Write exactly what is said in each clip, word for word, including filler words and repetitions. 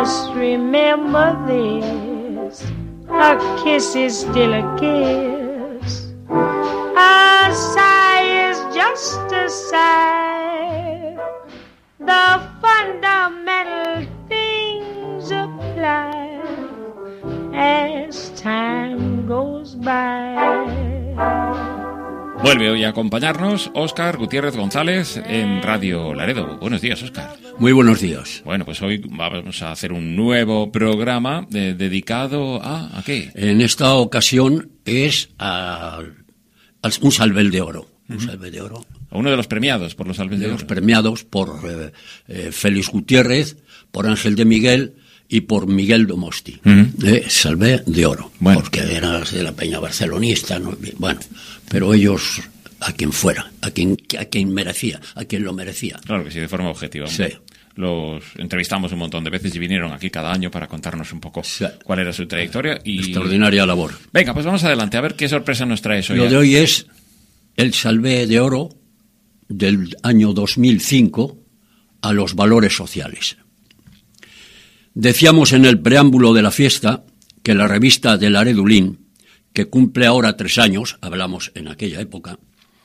Just remember this, a kiss is still a kiss. A sigh is just a sigh. The fundamental things apply as time goes by. Vuelve hoy a acompañarnos Óscar Gutiérrez González en Radio Laredo. Buenos días, Óscar. Muy buenos días. Bueno, pues hoy vamos a hacer un nuevo programa de, dedicado a... ¿A qué? En esta ocasión es a, a un Salvel de Oro. Un uh-huh. Salvel de Oro. A uno de los premiados por los Salvel de, de Oro. Los premiados por eh, eh, Félix Gutiérrez, por Ángel de Miguel y por Miguel Domosti. Uh-huh. Eh, Salvé de Oro. Bueno. Porque eran de la peña barcelonista, ¿no? Bueno, pero ellos... a quien fuera, a quien, a quien merecía, a quien lo merecía. Claro que sí, de forma objetiva. Sí. Los entrevistamos un montón de veces y vinieron aquí cada año para contarnos un poco sí. cuál era su trayectoria. Y... extraordinaria labor. Venga, pues vamos adelante, a ver qué sorpresa nos trae hoy. Lo de hoy es el Salvé de Oro del año dos mil cinco a los valores sociales. Decíamos en el preámbulo de la fiesta que la revista de Laredulín, que cumple ahora tres años, hablamos en aquella época,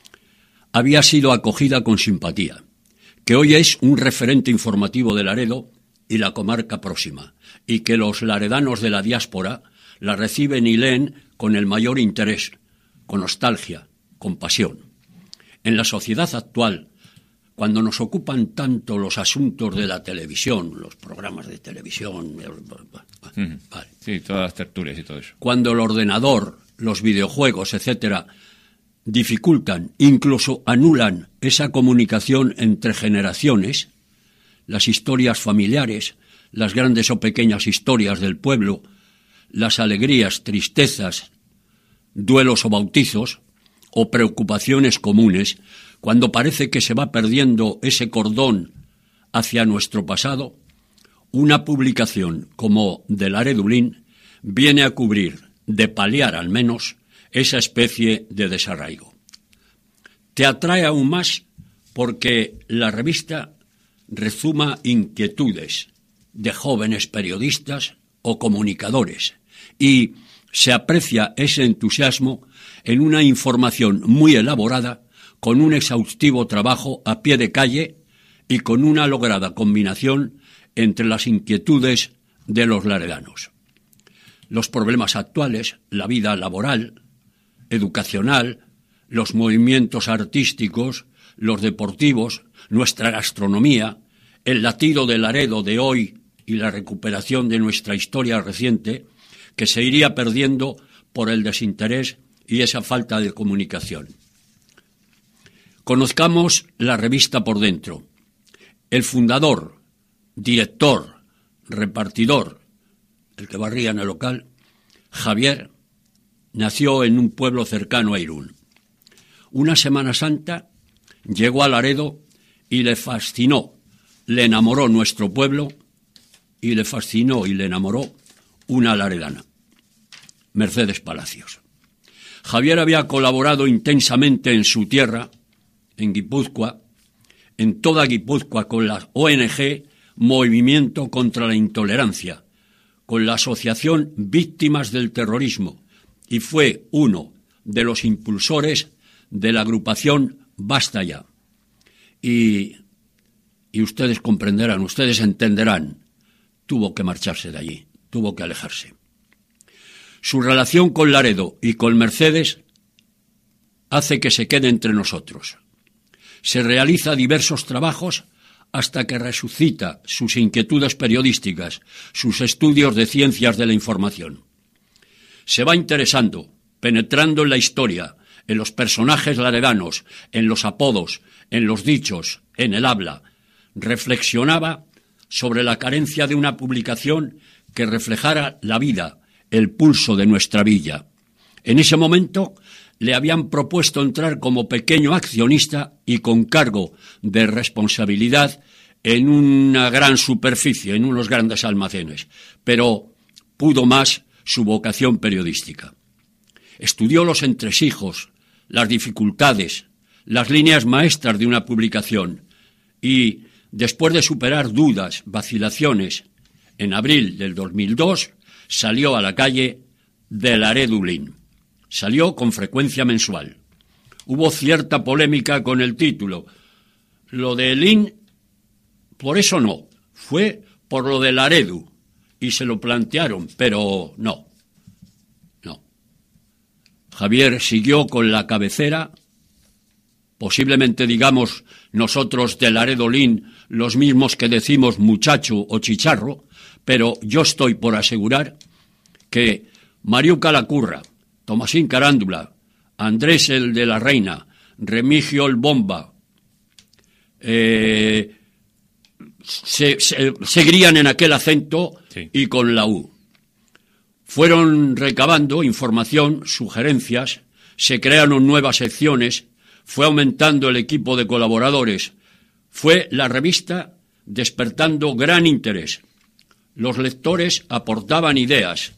había sido acogida con simpatía, que hoy es un referente informativo de Laredo y la comarca próxima, y que los laredanos de la diáspora la reciben y leen con el mayor interés, con nostalgia, con pasión. En la sociedad actual, cuando nos ocupan tanto los asuntos de la televisión, los programas de televisión, uh-huh. vale. Sí, todas las tertulias y todo eso. Cuando el ordenador, los videojuegos, etcétera, dificultan, incluso anulan esa comunicación entre generaciones, las historias familiares, las grandes o pequeñas historias del pueblo, las alegrías, tristezas, duelos o bautizos, o preocupaciones comunes, cuando parece que se va perdiendo ese cordón hacia nuestro pasado, una publicación como de Laredulín viene a cubrir, de paliar al menos, esa especie de desarraigo. Te atrae aún más porque la revista rezuma inquietudes de jóvenes periodistas o comunicadores y se aprecia ese entusiasmo en una información muy elaborada, con un exhaustivo trabajo a pie de calle y con una lograda combinación entre las inquietudes de los laredanos. Los problemas actuales, la vida laboral, educacional, los movimientos artísticos, los deportivos, nuestra gastronomía, el latido de Laredo de hoy y la recuperación de nuestra historia reciente, que se iría perdiendo por el desinterés y esa falta de comunicación. Conozcamos la revista por dentro. El fundador, director, repartidor, el que barría en el local, Javier, nació en un pueblo cercano a Irún. Una Semana Santa llegó a Laredo y le fascinó, le enamoró nuestro pueblo y le fascinó y le enamoró una laredana, Mercedes Palacios. Javier había colaborado intensamente en su tierra, en Guipúzcoa, en toda Guipúzcoa con la O N G Movimiento contra la Intolerancia, con la Asociación Víctimas del Terrorismo, y fue uno de los impulsores de la agrupación Basta Ya. Y, y ustedes comprenderán, ustedes entenderán, tuvo que marcharse de allí, tuvo que alejarse. Su relación con Laredo y con Mercedes hace que se quede entre nosotros. Se realiza diversos trabajos hasta que resucita sus inquietudes periodísticas, sus estudios de ciencias de la información. Se va interesando, penetrando en la historia, en los personajes laredanos, en los apodos, en los dichos, en el habla. Reflexionaba sobre la carencia de una publicación que reflejara la vida, el pulso de nuestra villa. En ese momento le habían propuesto entrar como pequeño accionista y con cargo de responsabilidad en una gran superficie, en unos grandes almacenes, pero pudo más su vocación periodística. Estudió los entresijos, las dificultades, las líneas maestras de una publicación y, después de superar dudas, vacilaciones en abril del dos mil dos, salió a la calle de Laredo Lin. Salió con frecuencia mensual. Hubo cierta polémica con el título. Lo de Lin, por eso no, fue por lo de Laredo, y se lo plantearon, pero no, no. Javier siguió con la cabecera, posiblemente digamos nosotros de Laredo Lin los mismos que decimos muchacho o chicharro, pero yo estoy por asegurar que Mariuca la Curra, Tomasín Carándula, Andrés el de la Reina, Remigio el Bomba, eh, se, se, seguirían en aquel acento sí. Y con la U. Fueron recabando información, sugerencias, se crearon nuevas secciones, fue aumentando el equipo de colaboradores, fue la revista despertando gran interés. Los lectores aportaban ideas,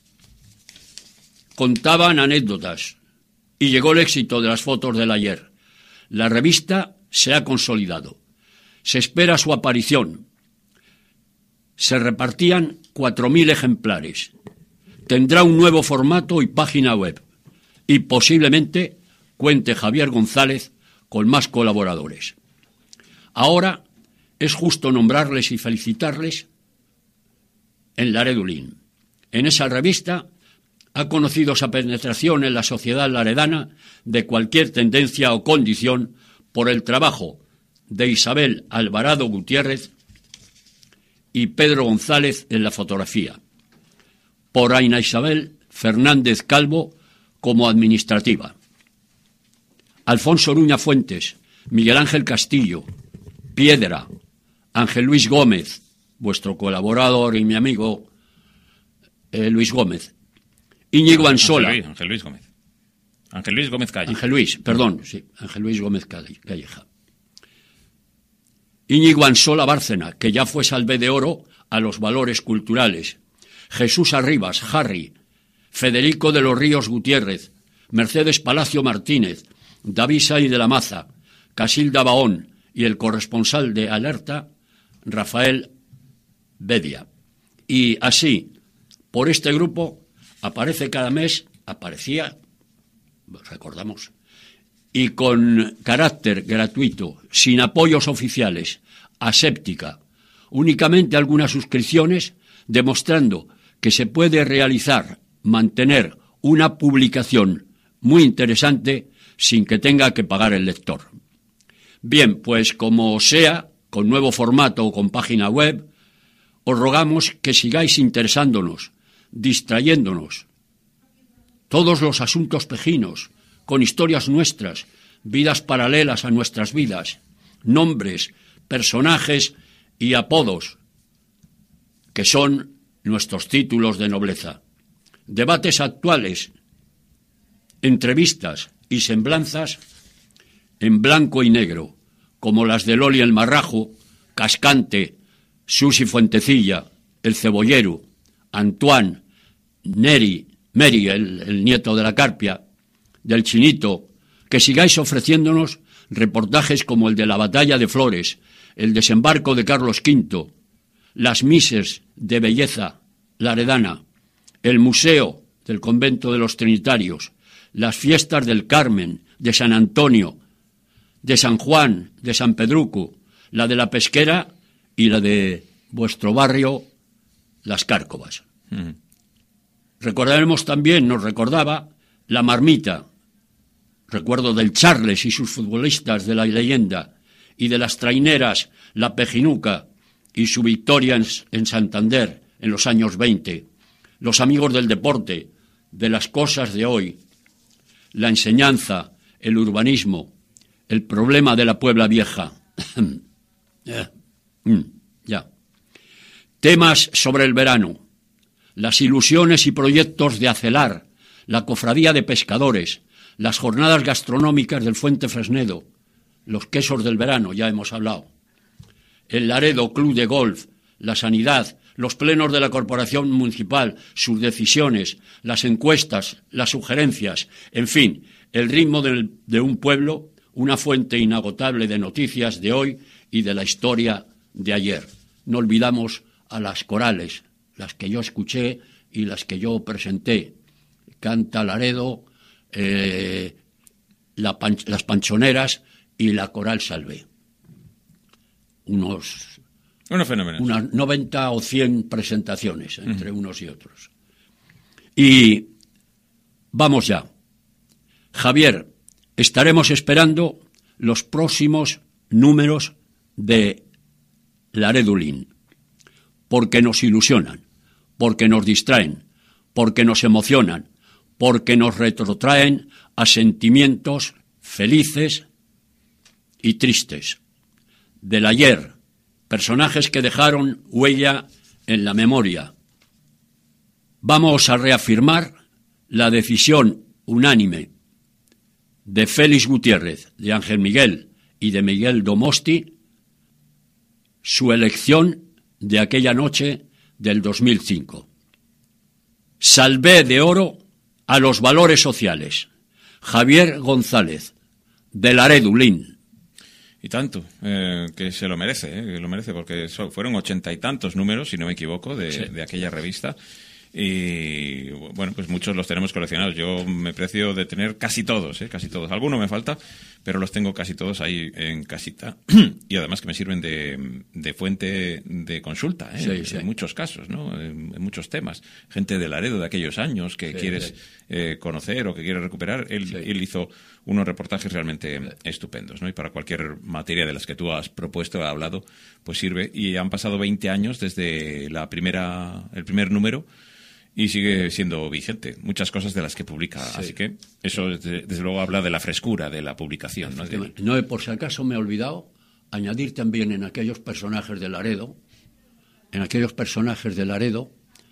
contaban anécdotas y llegó el éxito de las fotos del ayer. La revista se ha consolidado. Se espera su aparición. Se repartían cuatro mil ejemplares. Tendrá un nuevo formato y página web. Y posiblemente cuente Javier González con más colaboradores. Ahora es justo nombrarles y felicitarles en Laredo Lin. En esa revista ha conocido esa penetración en la sociedad laredana de cualquier tendencia o condición por el trabajo de Isabel Alvarado Gutiérrez y Pedro González en la fotografía, por Aina Isabel Fernández Calvo como administrativa, Alfonso Oruña Fuentes, Miguel Ángel Castillo, Piedra, Ángel Luis Gómez, vuestro colaborador y mi amigo eh, Luis Gómez, Íñigo Ansola. Ángel Luis, Ángel Luis Gómez. Ángel Luis Gómez Calle. Ángel Luis, perdón, sí, Ángel Luis Gómez Calleja. Íñigo Ansola Bárcena, que ya fue Salvé de Oro a los valores culturales. Jesús Arribas, Harry. Federico de los Ríos Gutiérrez. Mercedes Palacio Martínez. David Say de la Maza. Casilda Baón y el corresponsal de Alerta, Rafael Bedia. Y así, por este grupo, aparece cada mes, aparecía, recordamos, y con carácter gratuito, sin apoyos oficiales, aséptica, únicamente algunas suscripciones, demostrando que se puede realizar, mantener una publicación muy interesante sin que tenga que pagar el lector. Bien, pues como sea, con nuevo formato o con página web, os rogamos que sigáis interesándonos, distrayéndonos. Todos los asuntos pejinos, con historias nuestras, vidas paralelas a nuestras vidas, nombres, personajes y apodos, que son nuestros títulos de nobleza. Debates actuales, entrevistas y semblanzas en blanco y negro, como las de Loli el Marrajo, Cascante, Susi Fuentecilla, el Cebollero, Antoine, Neri, Meri, el, el nieto de la Carpia, del Chinito, que sigáis ofreciéndonos reportajes como el de la Batalla de Flores, el desembarco de Carlos quinto, las mises de belleza laredana, el museo del convento de los Trinitarios, las fiestas del Carmen, de San Antonio, de San Juan, de San Pedruco, la de la Pesquera y la de vuestro barrio, Las Cárcovas. Mm. Recordaremos también, nos recordaba, la marmita, recuerdo del Charles y sus futbolistas de la leyenda, y de las traineras, la Pejinuca y su victoria en, en Santander en los años veinte, los amigos del deporte, de las cosas de hoy, la enseñanza, el urbanismo, el problema de la Puebla Vieja. Ya. Temas sobre el verano, las ilusiones y proyectos de Acelar, la cofradía de pescadores, las jornadas gastronómicas del Fuente Fresnedo, los quesos del verano, ya hemos hablado, el Laredo Club de Golf, la sanidad, los plenos de la corporación municipal, sus decisiones, las encuestas, las sugerencias, en fin, el ritmo del, de un pueblo, una fuente inagotable de noticias de hoy y de la historia de ayer. No olvidamos a las corales, las que yo escuché y las que yo presenté. Canta Laredo, eh, la pan, las Panchoneras y la Coral Salvé. Unos, unos fenómenos. Unas noventa o cien presentaciones entre uh-huh. unos y otros. Y vamos ya. Javier, estaremos esperando los próximos números de Laredulín, porque nos ilusionan, porque nos distraen, porque nos emocionan, porque nos retrotraen a sentimientos felices y tristes del ayer, personajes que dejaron huella en la memoria. Vamos a reafirmar la decisión unánime de Félix Gutiérrez, de Ángel Miguel y de Miguel Domosti, su elección de aquella noche del dos mil cinco. Salvé de oro a los valores sociales. Javier González, de Laredulín. Y tanto, eh, que se lo merece, eh, que lo merece, porque so, fueron ochenta y tantos números, si no me equivoco, de, sí. de aquella revista. Y bueno, pues muchos los tenemos coleccionados. Yo me precio de tener casi todos, ¿eh? casi todos. Alguno me falta, pero los tengo casi todos ahí en casita. Y además que me sirven de, de fuente de consulta, ¿eh? Sí, sí. En muchos casos, ¿no? En, en muchos temas. Gente de Laredo de aquellos años que sí, quieres sí. Eh, conocer o que quieres recuperar. Él, sí. él hizo unos reportajes realmente sí. estupendos, ¿no? Y para cualquier materia de las que tú has propuesto, ha hablado, pues sirve. Y han pasado veinte años desde la primera, el primer número. Y sigue siendo vigente. Muchas cosas de las que publica. Sí. Así que eso, desde, desde luego, habla de la frescura de la publicación. ¿No? De... no, por si acaso me he olvidado, añadir también en aquellos personajes de Laredo, en aquellos personajes de Laredo,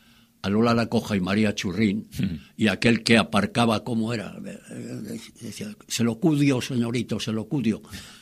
a Lola La Coja y María Churrín, uh-huh. y aquel que aparcaba, ¿cómo era? Decía, se lo cudio, señorito, se lo cudio.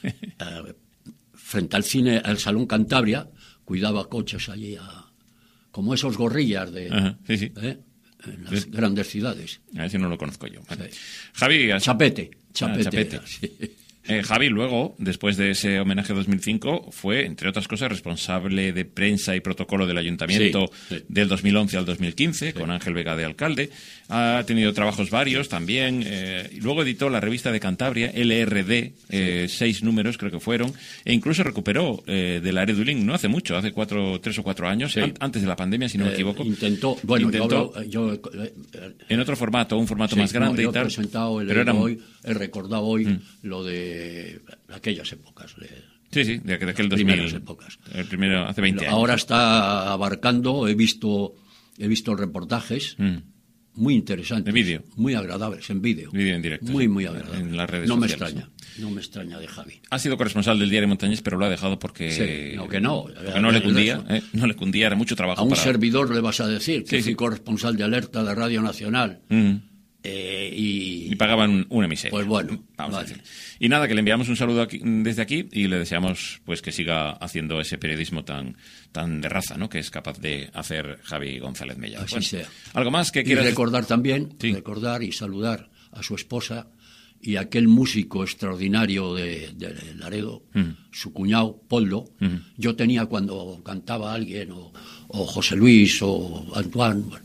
uh, frente al cine, al Salón Cantabria, cuidaba coches allí a... como esos gorrillas de Ajá, sí, sí. ¿eh? en las sí. grandes ciudades. A ver si no lo conozco yo. Vale. Sí. Javi... Has... Chapete. Chapete. Ah, Chapete. Era, sí. Eh, Javi, luego, después de ese homenaje dos mil cinco, fue, entre otras cosas, responsable de prensa y protocolo del ayuntamiento sí, sí. del dos mil once al dos mil quince, sí. con Ángel Vega de alcalde. Ha tenido trabajos varios también. Eh, y luego editó la revista de Cantabria, L R D, eh, sí. seis números creo que fueron, e incluso recuperó eh, de Laredulín, no hace mucho, hace cuatro, tres o cuatro años, sí. an- antes de la pandemia, si no eh, me equivoco. Intentó, bueno, intentó yo, yo, yo eh, en otro formato, un formato sí, más grande no, y tal. He presentado, pero era... hoy, he recordado hoy mm. lo de aquellas épocas. De, sí, sí, de, de aquel dos mil. Primeras épocas. El primero, hace veinte años. Ahora está abarcando, he visto, he visto reportajes mm. muy interesantes. De vídeo. Muy agradables, en vídeo. Vídeo en directo. Muy, muy agradables. En las redes no sociales. me extraña, no. no me extraña de Javi. Ha sido corresponsal del Diario Montañés, pero lo ha dejado porque... Sí, no, que no. Porque no le cundía, ¿eh? No le cundía, era mucho trabajo. A un para... servidor le vas a decir que sí, fui sí. corresponsal de Alerta de Radio Nacional. Mm. Eh, y... y pagaban una miseria. Pues bueno, vamos vale. a decir. Y nada, que le enviamos un saludo aquí, desde aquí y le deseamos pues que siga haciendo ese periodismo tan tan de raza, ¿no? Que es capaz de hacer Javi González Mella. Así bueno, sea. Algo más que y quieras recordar también, sí. recordar y saludar a su esposa y a aquel músico extraordinario de, de Laredo, mm. su cuñado Poldo. Mm. Yo tenía cuando cantaba alguien o, o José Luis o Antoine, bueno,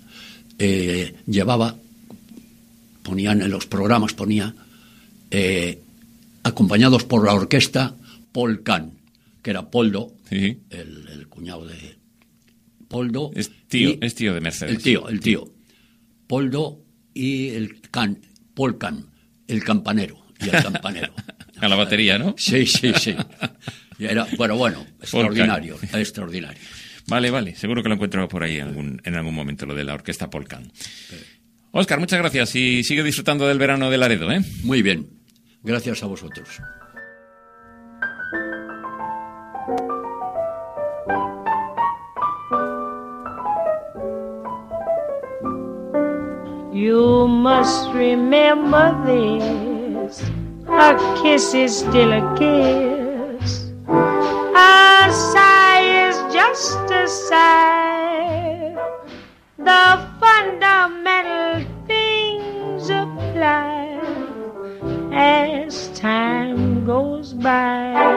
eh, llevaba ponían en los programas, ponía, eh, acompañados por la orquesta, Paul Kahn, que era Poldo, sí. el, el cuñado de Poldo. Es tío, y, es tío de Mercedes. El tío, el tío. Poldo y el Kahn, Paul Kahn, el campanero y el campanero. A la batería, ¿no? Sí, sí, sí. Y era, bueno, bueno, extraordinario, extraordinario. Vale, vale, seguro que lo encuentro por ahí en algún, en algún momento, lo de la orquesta Paul Kahn. Sí. Óscar, muchas gracias y sigue disfrutando del verano de Laredo, ¿eh? Muy bien. Gracias a vosotros. You must remember this. A kiss is still a kiss. A sigh is just a sigh. The fundamental things apply as time goes by.